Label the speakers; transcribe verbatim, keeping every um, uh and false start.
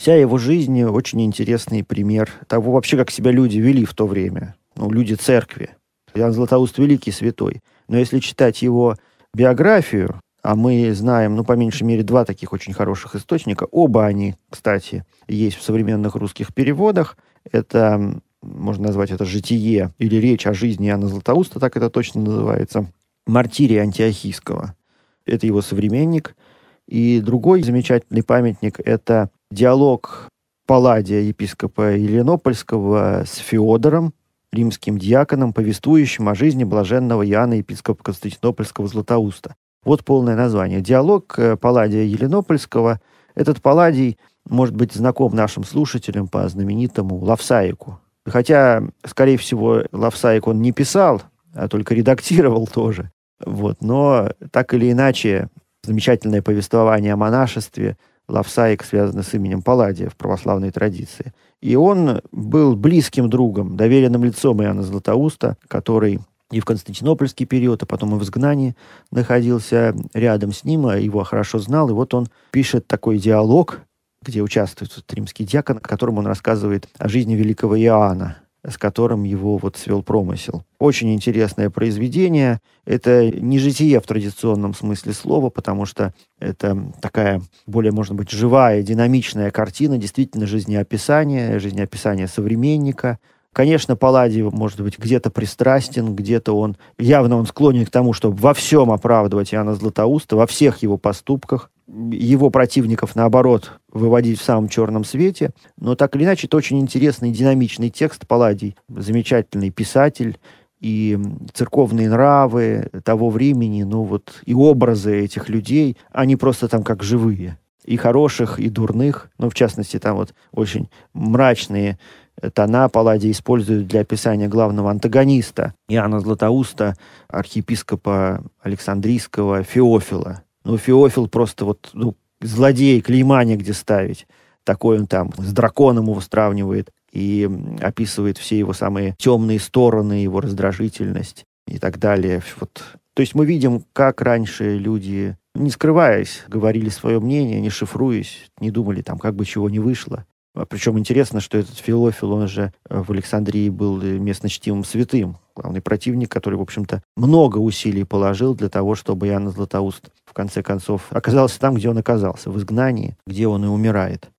Speaker 1: Вся его жизнь очень интересный пример того вообще, как себя люди вели в то время. Ну, люди церкви. Иоанн Златоуст великий святой. Но если читать его биографию, а мы знаем, ну, по меньшей мере, два таких очень хороших источника, оба они, кстати, есть в современных русских переводах. Это, можно назвать это «Житие» или «Речь о жизни Иоанна Златоуста», так это точно называется, Мартирия Антиохийского. Это его современник. И другой замечательный памятник – это диалог Палладия, епископа Еленопольского, с Феодором, римским диаконом, повествующим о жизни блаженного Иоанна, епископа Константинопольского Златоуста. Вот полное название. Диалог Палладия Еленопольского. Этот Палладий может быть знаком нашим слушателям по знаменитому Лавсаику. Хотя, скорее всего, Лавсаик он не писал, а только редактировал тоже. Вот. Но так или иначе, замечательное повествование о монашестве, Лавсаик связано с именем Палладия в православной традиции. И он был близким другом, доверенным лицом Иоанна Златоуста, который и в константинопольский период, а потом и в изгнании находился рядом с ним, его хорошо знал. И вот он пишет такой диалог, где участвует римский диакон, в котором он рассказывает о жизни великого Иоанна, с которым его вот свел промысел. Очень интересное произведение. Это не житие в традиционном смысле слова, потому что это такая более, может быть, живая, динамичная картина, действительно жизнеописание, жизнеописание современника. Конечно, Палладий, может быть, где-то пристрастен, где-то он, явно он склонен к тому, чтобы во всем оправдывать Иоанна Златоуста, во всех его поступках, его противников, наоборот, выводить в самом черном свете. Но так или иначе, это очень интересный, динамичный текст. Палладий замечательный писатель, и церковные нравы того времени, ну вот, и образы этих людей, они просто там как живые. И хороших, и дурных. Ну, в частности, там вот очень мрачные тона Палладий использует для описания главного антагониста Иоанна Златоуста, архиепископа Александрийского Феофила. Ну, Феофил просто вот, ну, злодей, клейма негде ставить. Такой он там с драконом его сравнивает и описывает все его самые темные стороны, его раздражительность и так далее. Вот. То есть мы видим, как раньше люди, не скрываясь, говорили свое мнение, не шифруясь, не думали там, как бы чего не вышло. Причем интересно, что этот Феофил, он же в Александрии был местно чтимым святым, главный противник, который, в общем-то, много усилий положил для того, чтобы Иоанн Златоуст, в конце концов, оказался там, где он оказался, в изгнании, где он и умирает.